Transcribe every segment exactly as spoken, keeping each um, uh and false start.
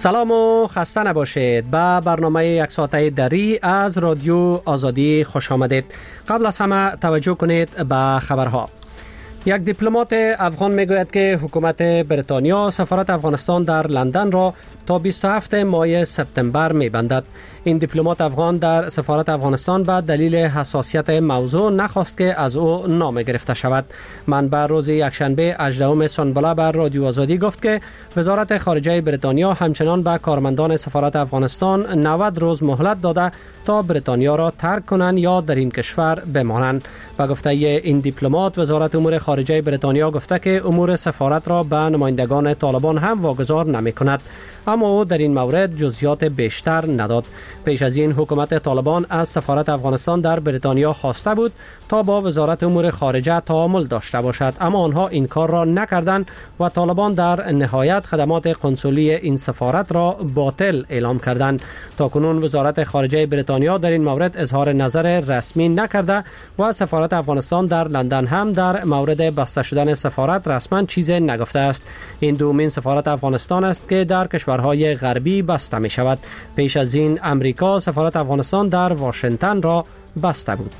سلام و خسته نباشید. به برنامه یک ساعته دری از رادیو آزادی خوش آمدید. قبل از همه توجه کنید به خبرها. یک دیپلمات افغان میگوید که حکومت بریتانیا سفارت افغانستان در لندن را تا بیست و هفتم ماه سپتامبر میبندد. این دیپلمات افغان در سفارت افغانستان به دلیل حساسیت موضوع نخواست که از او نام گرفته شود. منبع روز یکشنبه هجدهم سنبله بر رادیو آزادی گفت که وزارت خارجه بریتانیا همچنان به کارمندان سفارت افغانستان نود روز مهلت داده تا بریتانیا را ترک کنند یا در این کشور بمانند. به گفته این دیپلمات، وزارت امور خارجه بریتانیا گفته که امور سفارت را به نمایندگان طالبان هم واگذار نمی کند، اما او در این مورد جزئیات بیشتر نداد. پیش از این حکومت طالبان از سفارت افغانستان در بریتانیا خواسته بود تا با وزارت امور خارجه تعامل داشته باشد، اما آنها این کار را نکردند و طالبان در نهایت خدمات قنسولی این سفارت را باطل اعلام کردند. تاکنون وزارت خارجه بریتانیا در این مورد اظهار نظر رسمی نکرده و سفارت افغانستان در لندن هم در مورد بسته شدن سفارت رسما چیزی نگفته است. این دومین سفارت افغانستان است که در کشورهای غربی بسته می شود. پیش از این امریکا سفارت افغانستان در واشنگتن را بسته بود.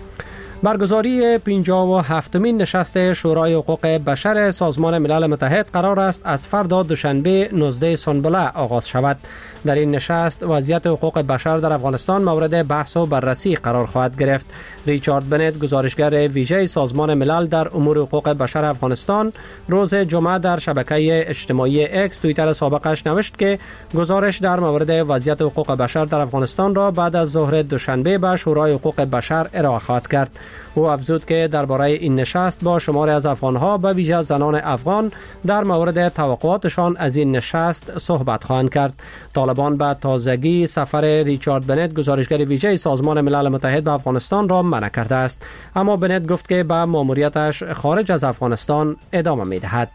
برگزاری پنجاه و هفتمین نشست شورای حقوق بشر سازمان ملل متحد قرار است از فردا دوشنبه نوزدهم سنبله آغاز شود. در این نشست وضعیت حقوق بشر در افغانستان مورد بحث و بررسی قرار خواهد گرفت. ریچارد بنت، گزارشگر ویژه سازمان ملل در امور حقوق بشر افغانستان، روز جمعه در شبکه اجتماعی اکس توییتر سابقش نوشت که گزارش در مورد وضعیت حقوق بشر در افغانستان را بعد از ظهر دوشنبه به شورای حقوق بشر ارائه خواهد کرد. او افزود که درباره این نشست با شماری از افغانها به ویژه زنان افغان در مورد توقعاتشان از این نشست صحبت خواهند کرد. طالبان به تازگی سفر ریچارد بنت، گزارشگر ویژه سازمان ملل متحد به افغانستان را منع کرده است، اما بنت گفت که به ماموریتش خارج از افغانستان ادامه می‌دهد.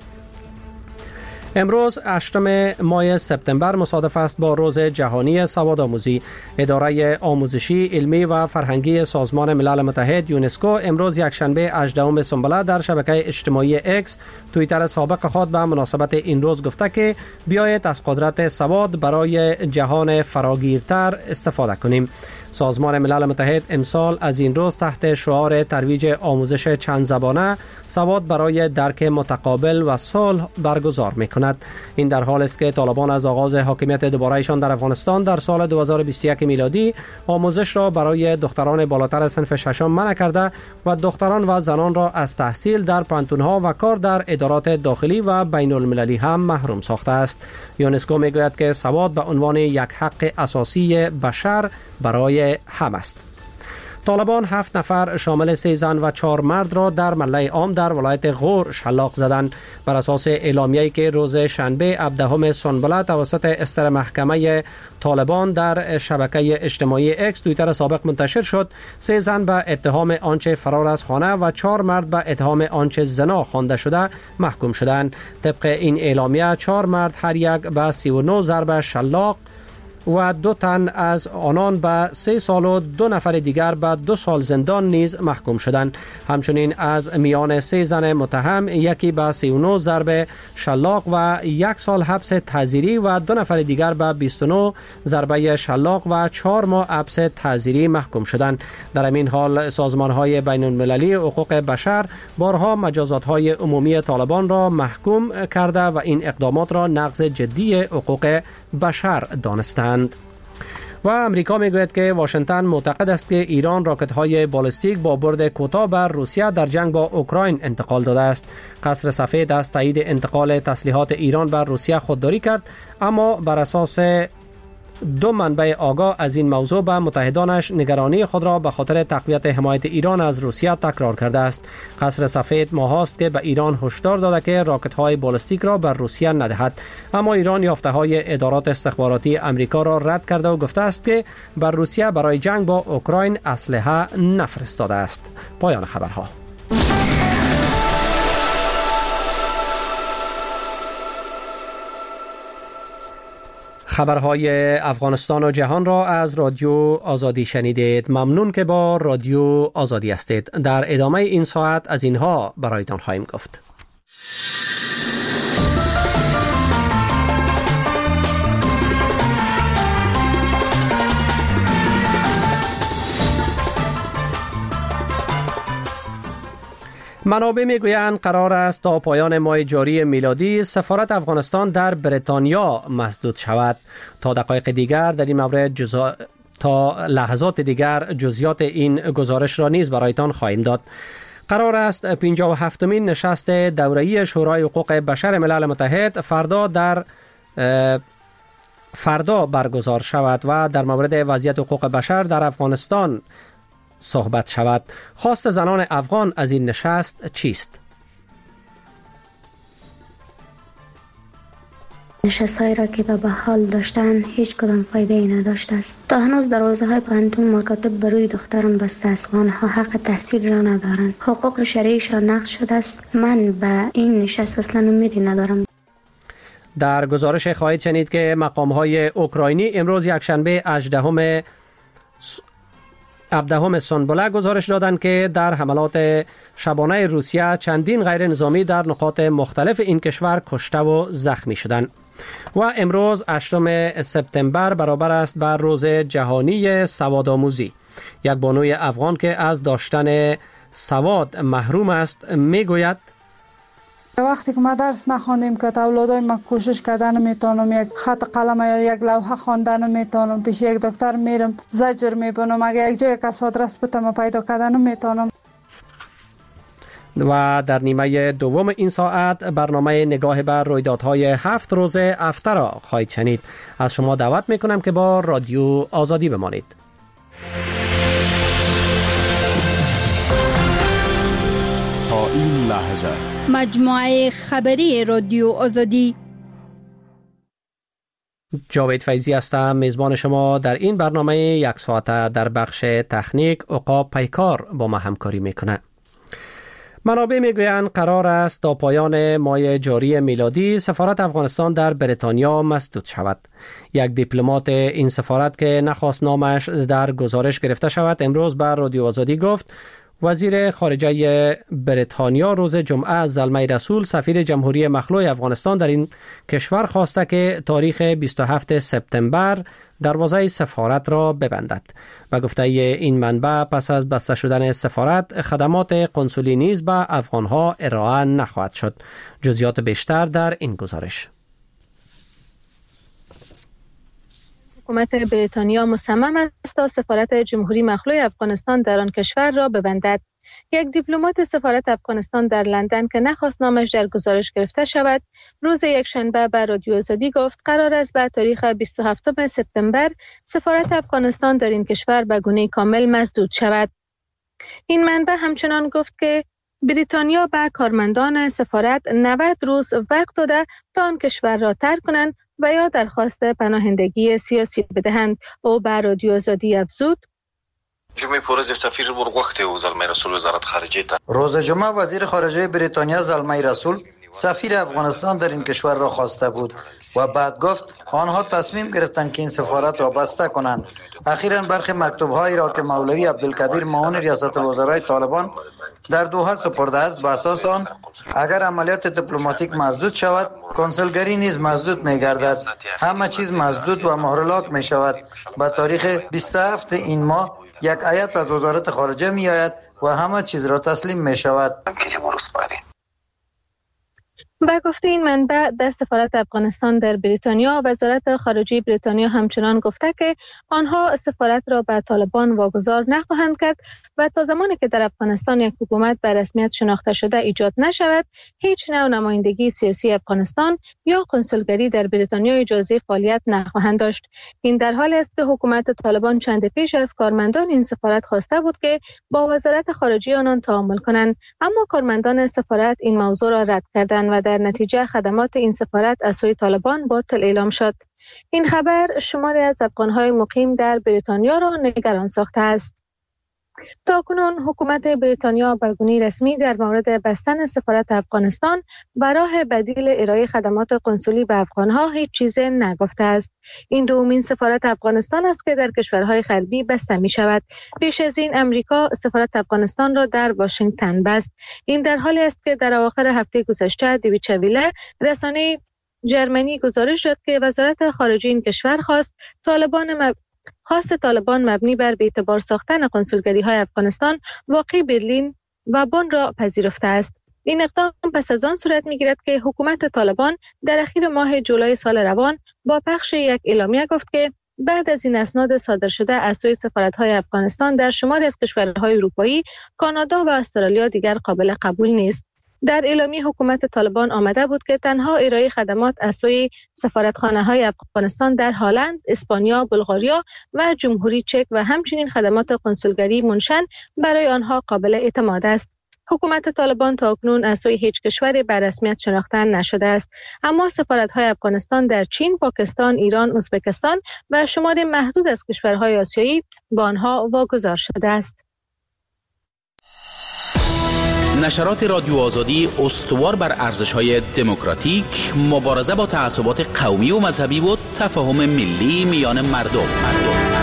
امروز هشتم ماه سپتامبر مصادف است با روز جهانی سوادآموزی. اداره آموزشی، علمی و فرهنگی سازمان ملل متحد یونسکو امروز یکشنبه هجدهم سنبله در شبکه اجتماعی اکس توییتر سابق خود به مناسبت این روز گفته که بیایید از قدرت سواد برای جهان فراگیرتر استفاده کنیم. سازمان ملل متحد امسال از این روز تحت شعار ترویج آموزش چند زبانه سواد برای درک متقابل و صلح برگزار می‌کند. این در حال است که طالبان از آغاز حاکمیت دوباره‌ایشان در افغانستان در سال دو هزار و بیست و یک میلادی آموزش را برای دختران بالاتر صنف ششم منع کرده و دختران و زنان را از تحصیل در پانتون‌ها و کار در ادارات داخلی و بین المللی هم محروم ساخته است. یونسکو میگوید که سواد به عنوان یک حق اساسی بشر برای هم است. طالبان هفت نفر شامل سه زن و چهار مرد را در ملأ عام در ولایت غور شلاق زدند. بر اساس اعلامیه‌ای که روز شنبه هفدهم سنبله توسط استر محکمه طالبان در شبکه اجتماعی اکس توییتر سابق منتشر شد، سه زن به اتهام آنچه فرار از خانه و چهار مرد به اتهام آنچه زنا خوانده شده محکوم شدند. طبق این اعلامیه چهار مرد هر یک به سی و نه ضرب شلاق و دو تن از آنان به سه سال و دو نفر دیگر به دو سال زندان نیز محکوم شدند. همچنین از میان سه زن متهم یکی به سی و نه ضرب شلاق و یک سال حبس تعزیری و دو نفر دیگر به بیست و نه ضربه شلاق و چهار ماه حبس تعزیری محکوم شدند. در همین حال سازمان‌های بین المللی حقوق بشر بارها مجازات‌های عمومی طالبان را محکوم کرده و این اقدامات را نقض جدی حقوق بشر دانستند. و امریکا میگوید که واشنگتن معتقد است که ایران راکت‌های بالستیک با برد کوتاه بر روسیه در جنگ با اوکراین انتقال داده است. قصر سفید از تایید انتقال تسلیحات ایران بر روسیه خودداری کرد، اما بر اساس دو منبع آگاه از این موضوع به متحدانش نگرانی خود را به خاطر تقویت حمایت ایران از روسیه تکرار کرده است. قصر سفید ماهاست که به ایران هشدار داده که راکت‌های بالستیک را بر روسیه ندهد، اما ایران یافته‌های ادارات استخباراتی امریکا را رد کرده و گفته است که بر روسیه برای جنگ با اوکراین اسلحه نفرستاده است. پایان خبرها. خبرهای افغانستان و جهان را از رادیو آزادی شنیدید. ممنون که با رادیو آزادی هستید. در ادامه این ساعت از اینها برایتان خواهیم گفت. منابع میگویند قرار است تا پایان ماه جاری میلادی سفارت افغانستان در بریتانیا مسدود شود. تا دقایق دیگر در این مورد جزا... تا لحظات دیگر جزئیات این گزارش را نیز برایتان خواهیم داد. قرار است پنجاه و هفتمین نشست دوره‌ای شورای حقوق بشر ملل متحد فردا در فردا برگزار شود و در مورد وضعیت حقوق بشر در افغانستان صحبت شود. خواست زنان افغان از این نشست چیست؟ نشست‌هایی را که تا به حال داشتن هیچ کدام فایده ای نداشته است. تا هنوز دروازه های پانتون مکاتب بروی دختران بسته است و آنها حق تحصیل را ندارند. حقوق شرعیشان نقض شده است. من به این نشست اصلا امیدی ندارم. در گزارش خواهید شنید که مقام‌های اوکراینی امروز یکشنبه هجدهم هفدهم سنبله گزارش دادند که در حملات شبانه روسیه چندین غیر نظامی در نقاط مختلف این کشور کشته و زخمی شدند. و امروز هشتم سپتامبر برابر است بر روز جهانی سوادآموزی. یک بانوی افغان که از داشتن سواد محروم است میگوید وقتی که ما درس نخوانیم که اولادای ما کوشش کردن نمیتونم، یک خط قلم یا یک لوحه خواندن نمیتونم، پیش یک دکتر میرم زجر میبینم، اگه یک جای کس آدرس بتم پیدا کردن نمیتونم. و در نیمه دوم این ساعت برنامه نگاه بر رویدادهای هفت روز هفته را خواهید شنید. از شما دعوت میکنم که با رادیو آزادی بمانید. تا این لحظه مجموعه خبری رادیو آزادی. جاوید فیضی هستم، میزبان شما در این برنامه یک ساعته. در بخش تکنیک عقاب پیکار با ما همکاری میکنه. منابع میگویند قرار است تا پایان ماه جاری میلادی سفارت افغانستان در بریتانیا مسدود شود. یک دیپلمات این سفارت که نخواست نامش در گزارش گرفته شود امروز بر رادیو آزادی گفت وزیر خارجه بریتانیا روز جمعه زلمه رسول سفیر جمهوری مخلوع افغانستان در این کشور خواسته که تاریخ بیست و هفتم سپتامبر دروازه سفارت را ببندد و گفته این منبع پس از بسته شدن سفارت خدمات قنسولی نیز به افغانها ارائه نخواهد شد. جزئیات بیشتر در این گزارش. حکومت بریتانیا مصمم است تا سفارت جمهوری مخلوع افغانستان در آن کشور را ببندد. یک دیپلمات سفارت افغانستان در لندن که نخواست نامش در گزارش گرفته شود، روز یکشنبه به رادیو آزادی گفت قرار است به تاریخ بیست و هفتم سپتامبر سفارت افغانستان در این کشور به گونه کامل مسدود شود. این منبع همچنان گفت که بریتانیا به کارمندان سفارت نود روز وقت داده تا آن کشور را ترک کنند و یا درخواست پناهندگی سیاسی بدهند. او به رادیو آزادی افزود جمعه پورز سفیر برگوخته و زلمه رسول وزارت خارجه تا روز جمعه وزیر خارجه بریتانیا زلمه رسول سفیر افغانستان در این کشور را خواسته بود و بعد گفت آنها تصمیم گرفتند که این سفارت را بسته کنند. اخیراً برخی مکتوب‌هایی را که مولوی عبدالکبیر معاون ریاست الوزرای طالبان در دوحه سپرده است به اساس آن اگر عملیات دیپلماتیک مسدود شود کنسولگری نیز مسدود می گردد. همه چیز مسدود و مهرلاک می شود. به تاریخ بیست و هفتم این ماه یک هیئت از وزارت خارجه می آید و همه چیز را تسلیم می شود. با گفته این منبع در سفارت افغانستان در بریتانیا، وزارت خارجه بریتانیا همچنان گفته که آنها سفارت را به طالبان واگذار نخواهند کرد و تا زمانی که در افغانستان یک حکومت به رسمیت شناخته شده ایجاد نشود، هیچ نوع نمایندگی سیاسی افغانستان یا کنسولگری در بریتانیا اجازه فعالیت نخواهند داشت. این در حالی است که حکومت طالبان چند پیش از کارمندان این سفارت خواسته بود که با وزارت خارجه آنان تعامل کنند، اما کارمندان سفارت این موضوع را رد کردند و در نتیجه خدمات این سفارت از سوی طالبان باطل اعلام شد. این خبر شماری از افغان‌های مقیم در بریتانیا را نگران ساخته است. تاکنون حکومت بریتانیا به گونه رسمی در مورد بستن سفارت افغانستان و راه بدیل ارائه خدمات قنسولی به افغان‌ها هیچ چیز نگفته است. این دومین سفارت افغانستان است که در کشورهای غربی بسته می شود. پیش از این امریکا سفارت افغانستان را در واشنگتن بست. این در حالی است که در اواخر هفته گذشته دویچه ویله رسانه جرمنی گزارش داد که وزارت خارجه این کشور خواست طالبان مب... خواست طالبان مبنی بر بی‌اعتبار ساختن قنسولگری های افغانستان واقع برلین و را پذیرفته است. این اقدام پس از آن صورت می‌گیرد که حکومت طالبان در اخیر ماه جولای سال روان با پخش یک اعلامیه گفت که بعد از این اسناد صادر شده از سوی سفارت‌های افغانستان در شماری از کشورهای اروپایی، کانادا و استرالیا دیگر قابل قبول نیست. در اعلامیه حکومت طالبان آمده بود که تنها ارائه خدمات از سوی سفارتخانه‌های افغانستان در هلند، اسپانیا، بلغاریا و جمهوری چک و همچنین خدمات کنسولگری منشن برای آنها قابل اعتماد است. حکومت طالبان تاکنون از سوی هیچ کشوری به رسمیت شناخته نشده است، اما سفارت‌های افغانستان در چین، پاکستان، ایران، ازبکستان و شمار محدود از کشورهای آسیایی با آنها واگذار شده است. نشرات رادیو آزادی استوار بر ارزش‌های دموکراتیک، مبارزه با تعصبات قومی و مذهبی و تفاهم ملی میان مردم. مردم.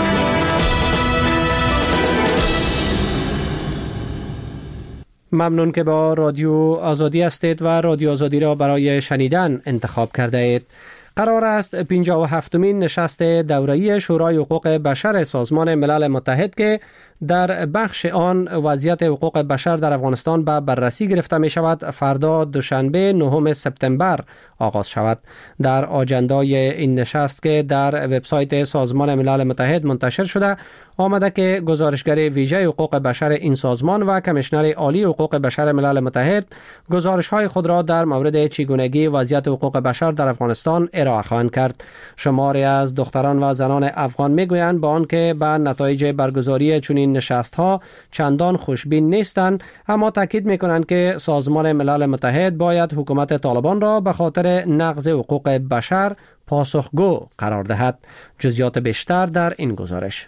ممنون که با رادیو آزادی هستید و رادیو آزادی را برای شنیدن انتخاب کرده اید. قرار است پنجاه و هفتمین نشست دوره‌ای شورای حقوق بشر سازمان ملل متحد که در بخش آن وضعیت حقوق بشر در افغانستان به بررسی گرفته می شود فردا دوشنبه نهم سپتامبر آغاز شود. در آجندای این نشست که در وبسایت سازمان ملل متحد منتشر شده آمده که گزارشگر ویژه حقوق بشر این سازمان و کمیشنر عالی حقوق بشر ملل متحد گزارش‌های خود را در مورد چگونگی وضعیت حقوق بشر در افغانستان ارائه خواهند کرد. شماری از دختران و زنان افغان میگویند با آنکه به نتایج برگزاری چنین نشست‌ها چندان خوشبین نیستند، اما تاکید می‌کنند که سازمان ملل متحد باید حکومت طالبان را به خاطر نقض حقوق بشر پاسخگو قرار دهد. جزئیات بیشتر در این گزارش.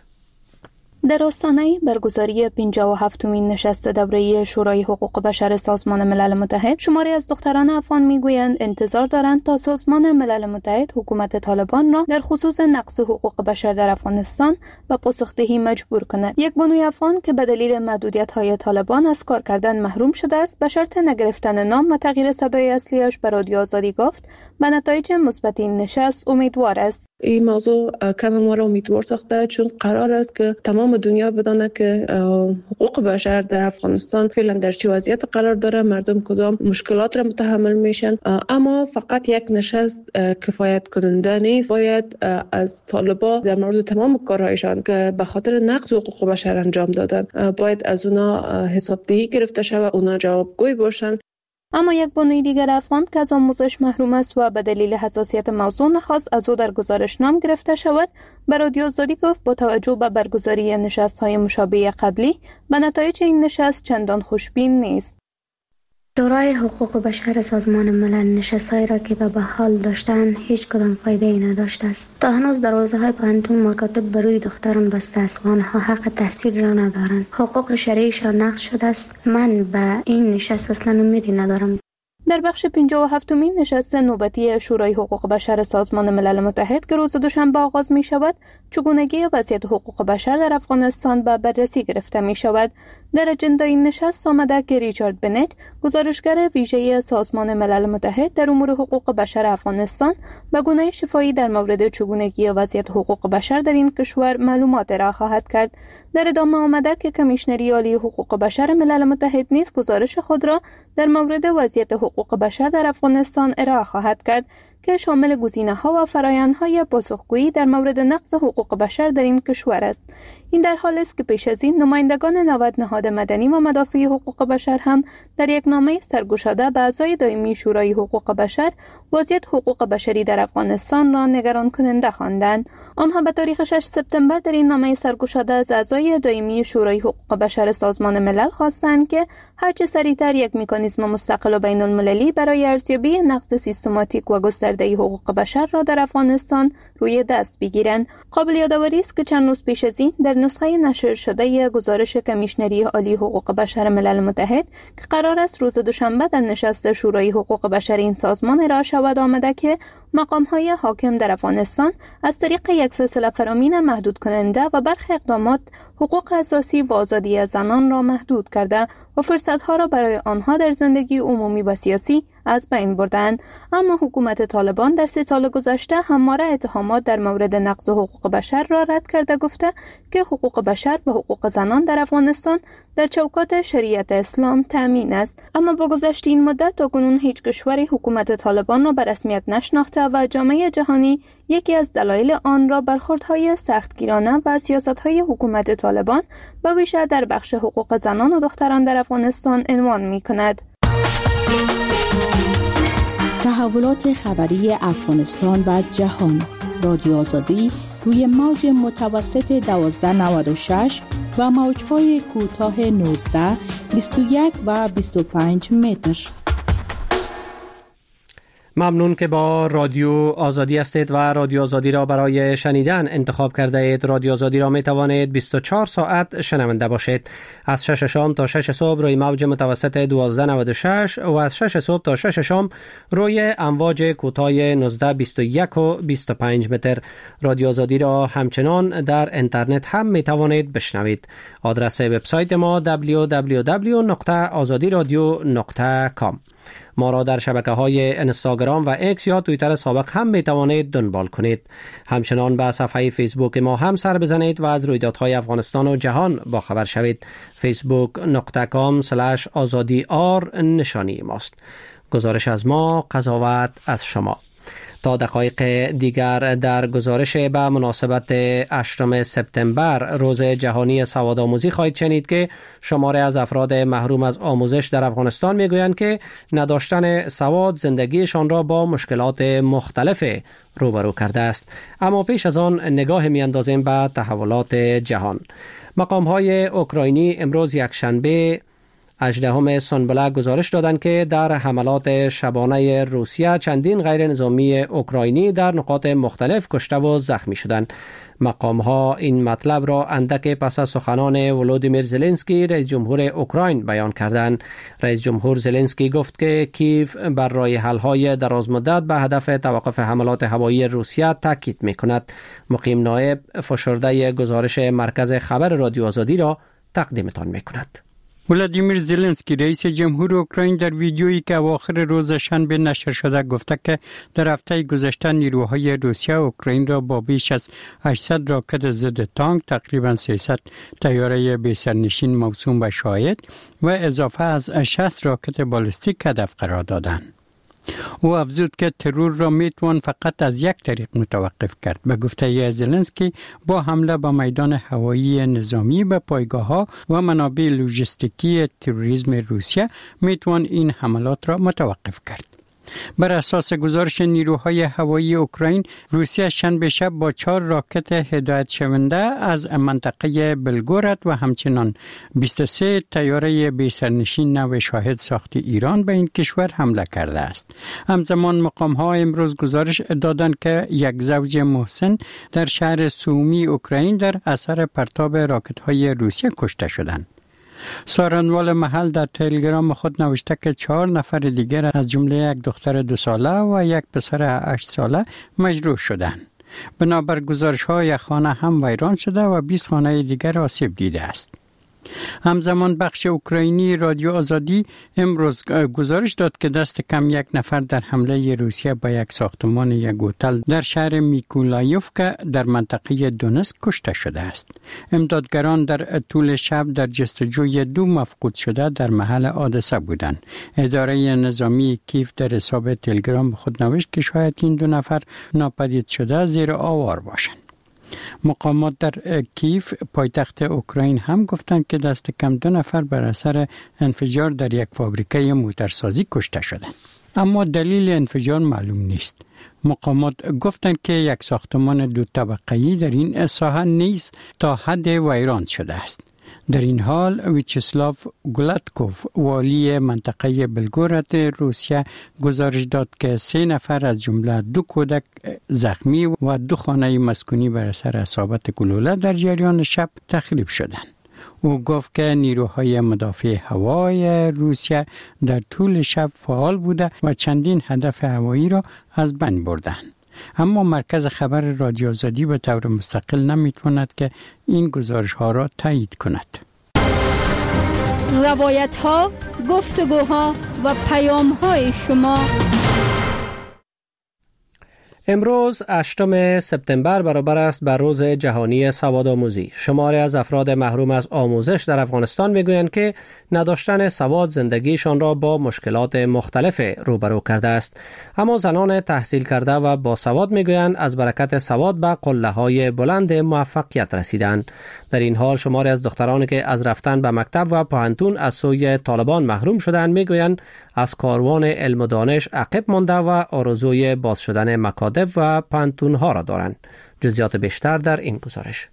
در آستانه برگزاری پنجاه و هفتمین نشست دوره‌ای شورای حقوق بشر سازمان ملل متحد، شماری از دختران افغان میگویند انتظار دارند تا سازمان ملل متحد حکومت طالبان را در خصوص نقض حقوق بشر در افغانستان به پاسخدهی مجبور کند. یک بانوی افغان که به دلیل محدودیت‌های طالبان از کار کردن محروم شده است، به شرط نگرفتن نام و تغییر صدای اصلیش به رادیو آزادی گفت به نتایج مثبت این نشست امیدوار است. این موضوع کم ما را امیدوار ساخته، چون قرار است که تمام دنیا بدانه که حقوق بشر در افغانستان فعلا در چه وضعیت قرار داره، مردم کدام مشکلات را متحمل میشن. اما فقط یک نشست کفایت کننده نیست، باید از طالبان در مورد تمام کارهایشان که به خاطر نقض حقوق بشر انجام دادن باید از اونا حسابدهی گرفته شود، اونا جوابگوی باشن. اما یک بانوی دیگر افغان که از آموزش محروم است و به دلیل حساسیت موضوع نخواست از او در گزارش نام گرفته شود، به رادیو آزادی گفت با توجه به برگزاری نشست‌های مشابه قبلی به نتایج این نشست چندان خوشبین نیست. شورای حقوق بشر سازمان ملل نشست‌هایی را که تا به حال داشتن هیچ کدام فایده ای نداشته است. تا هنوز در حوزه‌های پانتون مکاتب بر روی دختران بسته است و آنها حق تحصیل را ندارند. حقوق شرعیشان نقض شده است. من به این نشست اصلا امیدی ندارم. در بخش پنجاه و هفتمین نشست نوبتی شورای حقوق بشر سازمان ملل متحد که روز دوشنبه آغاز می شود، چگونگی وضعیت حقوق بشر در افغانستان به بررسی گرفته می شود. در اجندای این نشست آمده که ریچارد بنت، گزارشگر ویژه سازمان ملل متحد در امور حقوق بشر افغانستان، به گونه شفاهی در مورد چگونگی وضعیت حقوق بشر در این کشور معلومات ارائه خواهد کرد. در ادامه آمده که کمیشنری عالی حقوق بشر ملل متحد نیز گزارش خود را در مورد وضعیت حقوق بشر در افغانستان ارائه خواهد کرد که شامل گزینه‌ها و فرآیندهای پاسخگویی در مورد نقض حقوق بشر در این کشور است. این در حالی است که پیش از این نمایندگان نود نهاد مدنی و مدافع حقوق بشر هم در یک نامه سرگشاده به اعضای دائمی شورای حقوق بشر وضعیت حقوق بشری در افغانستان را نگران کننده خواندند. آنها به تاریخ ششم سپتامبر در این نامه سرگشاده از اعضای دائمی شورای حقوق بشر سازمان ملل خواستند که هرچه سریعتر یک مکانیزم مستقل و بین‌المللی برای ارزیابی نقض سیستماتیک و گسترده حقوق بشر را در افغانستان روی دست بگیرند. قابل یادآوری است که چند روز پیش از این در نسخه نشر شده گزارش کمیشنری عالی حقوق بشر ملل متحد که قرار است روز دوشنبه در نشست شورای حقوق بشر این سازمان ارائه شود آمده که مقام‌های حاکم در افغانستان از طریق یک سلسله فرامین محدود کننده و برخی اقدامات حقوق اساسی و آزادی زنان را محدود کرده و فرصت‌ها را برای آنها در زندگی عمومی و سیاسی از بین بردند. اما حکومت طالبان در سه سال گذشته همواره اتهامات در مورد نقض حقوق بشر را رد کرده، گفته که حقوق بشر و حقوق زنان در افغانستان در چوکات شریعت اسلام تامین است. اما با گذشت این مدت تاکنون هیچ کشوری حکومت طالبان را به رسمیت نشناخته و جامعه جهانی یکی از دلایل آن را برخوردهای سختگیرانه و سیاست‌های حکومت طالبان به ویژه در بخش حقوق زنان و دختران در افغانستان عنوان می‌کند. تحولات خبری افغانستان و جهان. رادیو آزادی روی موج متوسط دوازده نود و شش و موج‌های کوتاه نوزده، بیست و یک و بیست و پنج متر. ممنون که با رادیو آزادی هستید و رادیو آزادی را برای شنیدن انتخاب کرده اید. رادیو آزادی را می توانید بیست و چهار ساعت شنونده باشید. از شش شام تا شش صبح روی موج متوسط دوازده نود و شش و از شش صبح تا شش شام روی امواج کوتاه نوزده، بیست و یک و بیست و پنج متر. رادیو آزادی را همچنان در اینترنت هم می توانید بشنوید. آدرس وبسایت ما دبلیو دبلیو دبلیو دات آزادی رادیو دات کام. ما را در شبکه‌های اینستاگرام و ایکس یا توییتر سابق هم می توانید دنبال کنید. همچنان به صفحه فیسبوک ما هم سر بزنید و از رویدادهای افغانستان و جهان با خبر شوید. فیسبوک دات کام اسلش آزادی آر نشانی ماست. گزارش از ما، قضاوت از شما. تا دقایق دیگر در گزارش به مناسبت هشتم سپتامبر روز جهانی سوادآموزی خواهید شنید که شماره از افراد محروم از آموزش در افغانستان میگویند که نداشتن سواد زندگیشان را با مشکلات مختلف روبرو کرده است. اما پیش از آن نگاه میاندازیم به تحولات جهان. مقام‌های اوکراینی امروز یکشنبه هجدهم سنبله گزارش دادند که در حملات شبانه روسیه چندین غیر نظامی اوکراینی در نقاط مختلف کشته و زخمی شدند. مقام ها این مطلب را اندک پس از سخنان ولودیمیر زلنسکی رئیس جمهور اوکراین بیان کردند. رئیس جمهور زلنسکی گفت که کیف بر راه حل های دراز مدت به هدف توقف حملات هوایی روسیه تاکید می‌کند. مقیم نایب فشرده گزارش مرکز خبر رادیو آزادی را تقدیمتان می‌کند. ولادیمیر زلنسکی رئیس جمهور اوکراین در ویدیویی که اواخر روز شنبه نشر شده گفته که در هفته گذشته نیروهای روسیه اوکراین را با بیش از هشتصد راکت ضد تانک، تقریبا سیصد طیاره بی سرنشین موسوم به شاهد و اضافه از شصت راکت بالستیک هدف قرار دادند. او افزود که ترور را میتوان فقط از یک طریق متوقف کرد. به گفته زلنسکی با حمله به میدان هوایی نظامی، به پایگاه‌ها و منابع لوجستیکی تروریسم روسیه میتوان این حملات را متوقف کرد. بر اساس گزارش نیروهای هوایی اوکراین، روسیه شنبه شب با چهار راکت هدایت شونده از منطقه بلگورد و همچنان بیست و سه طیاره بی سرنشین نو شاهد ساخت ایران به این کشور حمله کرده است. همزمان مقام‌ها امروز گزارش دادند که یک زوج محسن در شهر سومی اوکراین در اثر پرتاب راکت‌های روسیه کشته شدند. سارنوال محل در تلگرام خود نوشته که چهار نفر دیگر از جمله یک دختر دو ساله و یک پسر هشت ساله مجروح شدند. بنابر گزارش‌ها یک خانه هم ویران شده و بیست خانه دیگر آسیب دیده است. همزمان بخش اوکراینی رادیو آزادی امروز گزارش داد که دست کم یک نفر در حمله روسیه به یک ساختمان یک هتل در شهر میکولایوفکا در منطقه دونسک کشته شده است. امدادگران در طول شب در جستجوی دو مفقود شده در محل حادثه بودند. اداره نظامی کیف در حساب تلگرام خود نوشت که شاید این دو نفر ناپدید شده زیر آوار باشند. مقامات در کیف پایتخت اوکراین هم گفتند که دست کم دو نفر بر اثر انفجار در یک فابریکه موتورسازی کشته شدند. اما دلیل انفجار معلوم نیست. مقامات گفتند که یک ساختمان دو طبقه‌ای در این ساحه نیز تا حد ویران شده است. در این حال ویچسلاو گولاتکوف والی منطقه بلگورد روسیه گزارش داد که سه نفر از جمله دو کودک زخمی و دو خانه مسکونی بر اثر اصابت گلوله در جریان شب تخریب شدند. او گفت که نیروهای مدافع هوای روسیه در طول شب فعال بوده و چندین هدف هوایی را از بین بردند. اما مرکز خبر رادیو آزادی به طور مستقل نمیتواند که این گزارش ها را تایید کند. روایت ها، گفتگوها و پیام های شما. امروز هشتم سپتامبر برابر است بر روز جهانی سوادآموزی. شماری از افراد محروم از آموزش در افغانستان میگویند که نداشتن سواد زندگیشان را با مشکلات مختلف روبرو کرده است. اما زنان تحصیل کرده و باسواد میگویند از برکت سواد به قله‌های بلند موفقیت رسیدند. در این حال شماری از دخترانی که از رفتن به مکتب و پوهنتون از سوی طالبان محروم شدند میگویند از کاروان علم و دانش عقب مانده و آرزوی باز شدن مکاتب و پانتون ها را دارند. جزئیات بیشتر در این گزارش.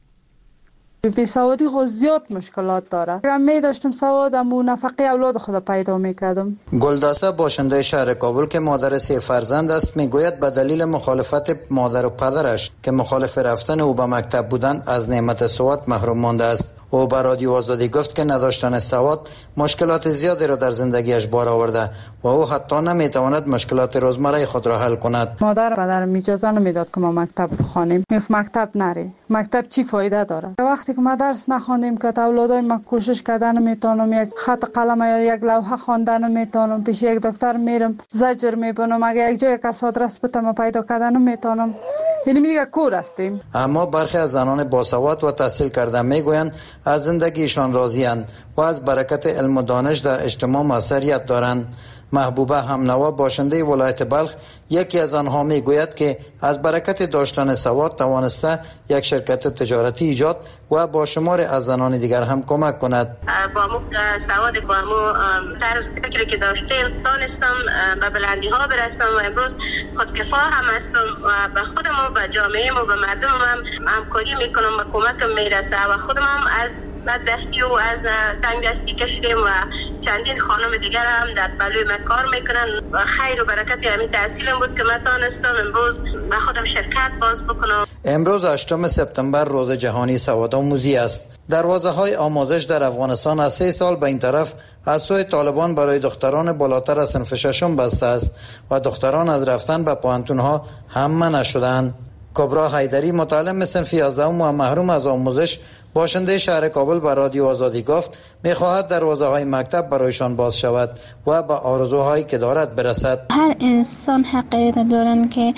بی سوادی خود زیاد مشکلات داره. اگر می داشتم سوادم و نفقه اولاد خود پیدا میکردم. گلداسه باشنده شهر کابل که مادر سه فرزند است میگوید به دلیل مخالفت مادر و پدرش که مخالف رفتن او به مکتب بودند از نعمت سواد محروم مانده است. او به رادیو آزادی گفت که نداشتن سواد مشکلات زیادی را در زندگیش بار آورده و او حتی نمیتواند مشکلات روزمره خود را حل کند. مادر و پدرم اجازه نمیداد که ما مکتب بخوانیم. میگفت مکتب نری. مکتب چی فایده داره؟ وقتی که ما درس نخواندیم که اولادای ما کوشش کردن نمیتونم، یک خط قلم یا یک لوحه خواندن نمیتونم، پیش یک دکتر میرم زجر میبینم، اگه یک جای کس آدرس بتم پیدا کردن نمیتونم. یعنی میگه کور هستیم. اما برخی از زنان باسواد و تحصیل کرده میگویند از زندگیشان راضی‌اند و از برکت علم و دانش در اجتماع موثریت دارند. محبوبه همنوا باشنده ولایت بلخ یکی از آنها میگوید که از برکت داشتن سواد توانسته یک شرکت تجارتی ایجاد و با شمار از زنان دیگر هم کمک کند. با مو سواد با مو طرز فکری که داشتیم دانستم به بلندی ها برسم و امروز خودکفا هم هستم و به خودم و به جامعه و به مردم هم همکاری میکنم و کمکم میرسه و خودم هم از بدبختی و از تنگ دستی کشیدیم و چندین خانم دیگر هم در پلوی من کار میکنن و خیر و برکت همین تحصیلم بود که من تانستم امروز به خودم شرکت باز بکنم. امروز هشتم سپتامبر روز جهانی سوادآموزی است. دروازه های آموزش در افغانستان از سه سال به این طرف از سوی طالبان برای دختران بالاتر از صنف ششم بسته است و دختران از رفتن به پوهنتون ها هم منع شدند. کبرا حیدری متعلم صنف یازدهم و محروم از آموزش باشنده شهر کابل به رادیو آزادی گفت میخواهد دروازه های مکتب برایشان باز شود و به آرزوهایی که دارد برسد. هر انسان حقیقت دارن که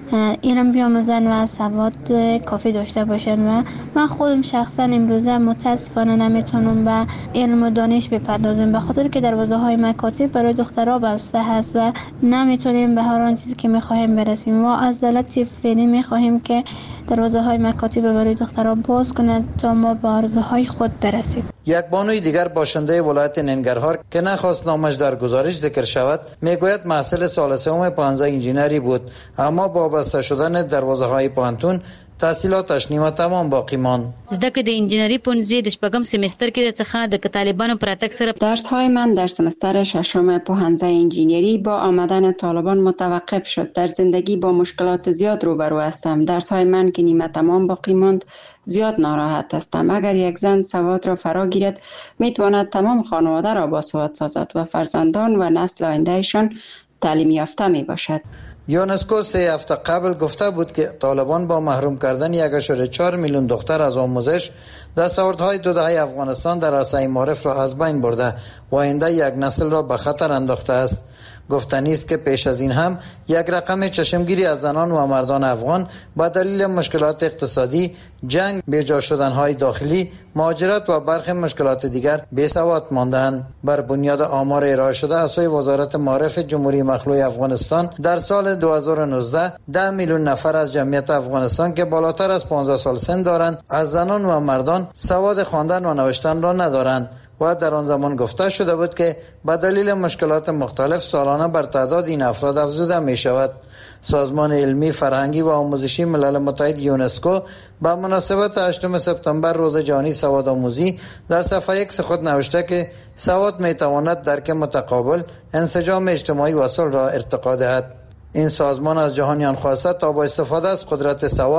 علم بیاموزن و سواد کافی داشته باشن و من خودم شخصا امروزه متاسفانه نمیتونم به علم و دانش بپردازم به خاطر که دروازه های مکاتب برای دخترها بسته هست و نمیتونیم به هر آن چیزی که میخواهیم برسیم. ما از دولت فعلی میخواهیم که دروازه های مکاتب برای دخترها باز کند تا ما به آرزوهای خود برسیم. یک بانوی دیگر باشنده ولایت ننگرهار که نخواست نامش در گزارش ذکر شود میگوید محصل سال سوم پانزده انجینری بود اما با بسته شدن دروازه های پوهنتون تحصیلاتش نیمه تمام باقی ماند. زده که د انجینری پونزی د شپږم سمستر کې د څخه د طالبانو پراتک سره درس های من در سمستر ششم پوهنځی انجینری با آمدن طالبان متوقف شد. در زندگی با مشکلات زیاد روبرو هستم. درس های من که نیمه تمام باقی ماند زیاد ناراحت هستم. اگر یک زن سواد را فرا گیرد میتواند تمام خانواده را باسواد سازد و فرزندان و نسل آیندهشان تعلیم یافته می باشد. یونسکو سه هفته قبل گفته بود که طالبان با محروم کردن یک و چهار میلیون دختر از آموزش دستاوردهای دو دهه افغانستان در عرصه معارف را از بین برده و آینده یک نسل را به خطر انداخته است. گفتنی است که پیش از این هم یک رقم چشمگیری از زنان و مردان افغان با دلیل مشکلات اقتصادی، جنگ، بیجا شدنهای داخلی، مهاجرت و برخی مشکلات دیگر بی‌سواد ماندند. بر بنیاد آمار ارائه شده از سوی وزارت معارف جمهوری مخلوع افغانستان در سال دو هزار و نوزده ده میلیون نفر از جمعیت افغانستان که بالاتر از پانزده سال سن دارند از زنان و مردان سواد خواندن و نوشتن را ندارند و در آن زمان گفته شده بود که به دلیل مشکلات مختلف سالانه بر تعداد این افراد افزوده می شود. سازمان علمی، فرهنگی و آموزشی ملل متحد یونسکو به مناسبت هشتم سپتامبر روز جهانی سوادآموزی در صفحه اکس خود نوشته که سواد می تواند درک متقابل، انسجام اجتماعی و صلح را ارتقا دهد. این سازمان از جهانیان خواسته تا با استفاده از قدرت سواد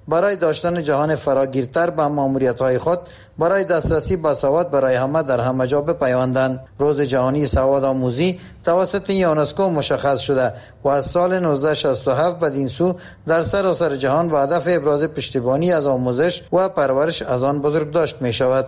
برای داشتن جهان فراگیرتر به ماموریت‌های خود برای دسترسی به سواد برای همه در همه جا بپیوندند. روز جهانی سواد آموزی توسط یونسکو مشخص شده و از سال نوزده شصت و هفت بدین سو در سراسر جهان با هدف ابراز پشتیبانی از آموزش و پرورش از آن بزرگ داشت می شود.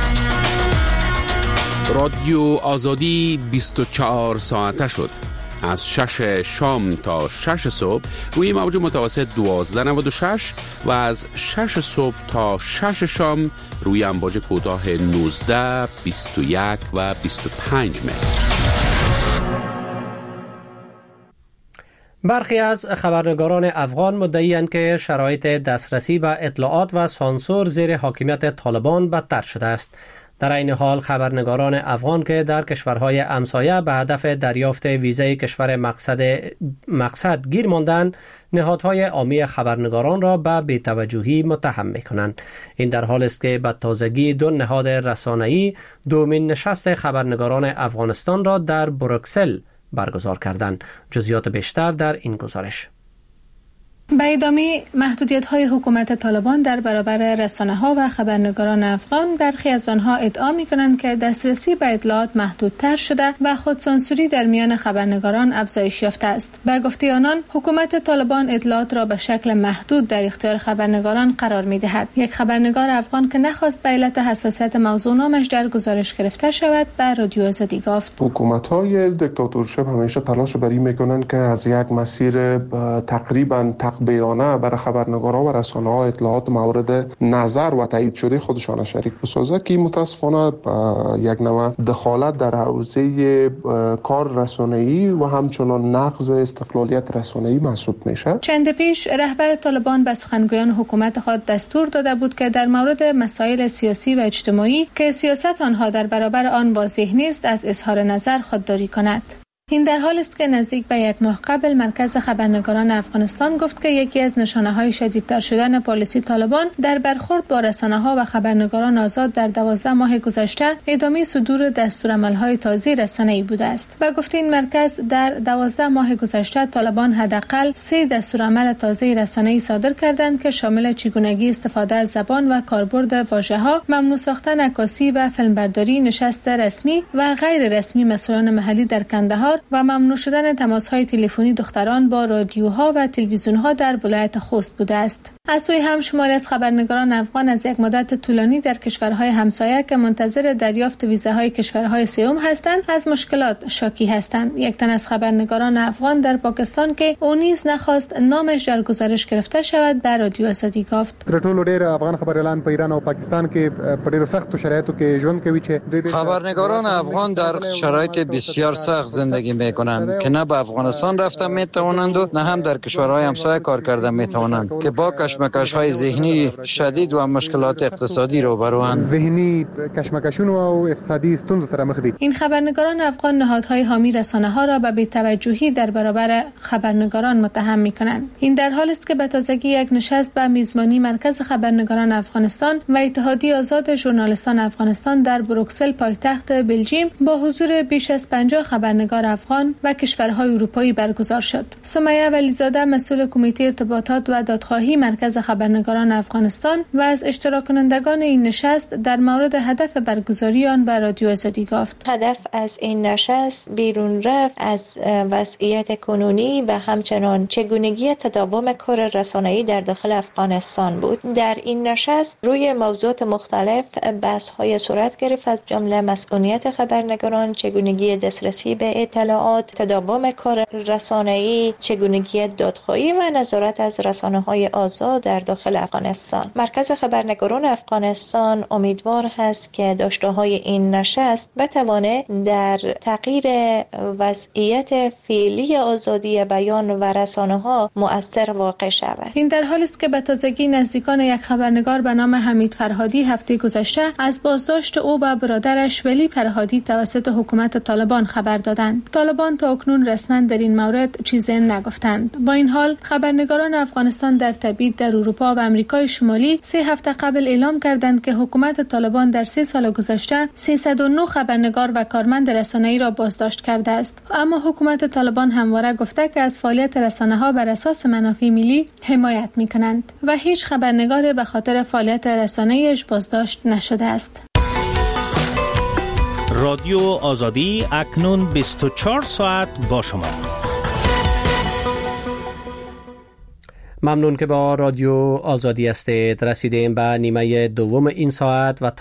رادیو آزادی بیست و چهار ساعته شد. از شش شام تا شش صبح روی موج متوسط دوازده نود و شش و از شش صبح تا شش شام روی امواج کوتاه نوزده، بیست و یک و بیست و پنج متر. برخی از خبرنگاران افغان مدعی‌اند که شرایط دسترسی به اطلاعات و سانسور زیر حاکمیت طالبان بدتر شده است. در این حال خبرنگاران افغان که در کشورهای همسایه به هدف دریافت ویزای کشور مقصد مقصد گیر ماندند، نهادهای عامی خبرنگاران را به بی‌توجهی متهم می‌کنند. این در حالی است که به تازگی دو نهاد رسانه‌ای دومین نشست خبرنگاران افغانستان را در بروکسل برگزار کردند. جزئیات بیشتر در این گزارش. به ادامه محدودیت‌های حکومت طالبان در برابر رسانه‌ها و خبرنگاران افغان، برخی از آنها ادعا می‌کنند که دسترسی به اطلاعات محدودتر شده و خودسانسوری در میان خبرنگاران افزایش یافته است. به گفته آنان، حکومت طالبان اطلاعات را به شکل محدود در اختیار خبرنگاران قرار می‌دهد. یک خبرنگار افغان که نخواست به علت حساسیت موضوع نامش در گزارش گرفته شود، به رادیو آزادی گفت: حکومت‌های دیکتاتورشپ همیشه تلاش بر این می‌کنند که از یک مسیر تقریباً بیانه برای خبرنگارا و رسانه‌ها اطلاعات مورد نظر و تایید شده خودشان شریک بسازه که متاسفانه یک نوع دخالت در حوزه کار رسانه‌ای و همچنان نقض استقلالیت رسانه‌ای محسوب میشه. چند پیش رهبر طالبان به سخنگویان حکومت خود دستور داده بود که در مورد مسائل سیاسی و اجتماعی که سیاست آنها در برابر آن واضح نیست از اظهار نظر خودداری کند. این در حالی است که نزدیک به یک ماه قبل مرکز خبرنگاران افغانستان گفت که یکی از نشانه‌های شدیدتر شدن پالیسی طالبان در برخورد با رسانه‌ها و خبرنگاران آزاد در دوازده ماه گذشته ادامه صدور دستورالعمل‌های تازه رسانه‌ای بوده است. با گفته این مرکز، در دوازده ماه گذشته طالبان حداقل سه دستورالعمل تازه رسانه‌ای صادر کردند که شامل چگونگی استفاده از زبان و کاربرد واژه‌ها، ممنوع ساختن عکاسی و فیلمبرداری، نشست رسمی و غیر رسمی مسئولان محلی در کندهار و ممنوع شدن تماس‌های تلفنی دختران با رادیوها و تلویزیون‌ها در ولایت خوست بوده است. از سوی هم شماری از خبرنگاران افغان از یک مدت طولانی در کشورهای همسایه که منتظر دریافت ویزاهای کشورهای سوم هستند، از مشکلات شاکی هستند. یک تن از خبرنگاران افغان در پاکستان که او نیز نخواست نامش در گزارش گرفته شود، به رادیو آزادی گفت: ټول ډېر افغان خبريالان په ایران او پاکستان کې په ډېرو سختو شرایطو کې ژوند کوي چې خبرنگاران افغان در شرایط بسیار سخت زندگی میکنند که نه به افغانستان رفته میتوانند و نه هم در کشورهای همسایه کار کرده میتوانند که با کشمکش‌های ذهنی شدید و مشکلات اقتصادی روبروند. ذهنی کشمکشون و اقتصادی ستونزو سره مخ دي. این خبرنگاران افغان نهادهای حامی رسانه‌ها را به بی‌توجهی در برابر خبرنگاران متهم می‌کنند. این در حالی است که به تازگی یک نشست به میزبانی مرکز خبرنگاران افغانستان و اتحادیه آزاد ژورنالیستان افغانستان در بروکسل پایتخت بلژیم با حضور بیش از پنجاه خبرنگار افغان و کشورهای اروپایی برگزار شد. سمیه ولیزاده، مسئول کمیته ارتباطات و دادخواهی مرکز خبرنگاران افغانستان و از اشتراک کنندگان این نشست در مورد هدف برگزاری آن به رادیو آزادی گفت: هدف از این نشست بیرون رفت از وضعیت کنونی و همچنان چگونگی تداوم کار رسانه‌ای در داخل افغانستان بود. در این نشست روی موضوعات مختلف بحث‌های صورت گرفت، از جمله مسئولیت خبرنگاران، چگونگی دسترسی به اطلاعات، تداوم کار رسانه‌ای، چگونگی دادخواهی و نظارت از رسانه‌های آزاد در داخل افغانستان. مرکز خبرنگاران افغانستان امیدوار است که داشته‌های این نشست بتواند در تغییر وضعیت فعلی آزادی بیان و رسانه‌ها مؤثر واقع شود. این در حالی است که به تازگی نزدیکان یک خبرنگار به نام حمید فرهادی هفته گذشته از بازداشت او و برادرش ولی فرهادی توسط حکومت طالبان خبر دادند. طالبان تا اکنون رسما در این مورد چیزی نگفتند. با این حال خبرنگاران افغانستان در تبعید در اروپا و امریکای شمالی سه هفته قبل اعلام کردند که حکومت طالبان در سه سال گذشته سیصد و نه خبرنگار و کارمند رسانه‌ای را بازداشت کرده است. اما حکومت طالبان همواره گفته که از فعالیت رسانه‌ها بر اساس منافع ملی حمایت می‌کنند و هیچ خبرنگار به خاطر فعالیت رسانه‌ایش بازداشت نشده است. رادیو آزادی اکنون بیست و چهار ساعت با شما. ممنون که با رادیو آزادی هستید. رسیدیم به نیمه دوم این ساعت و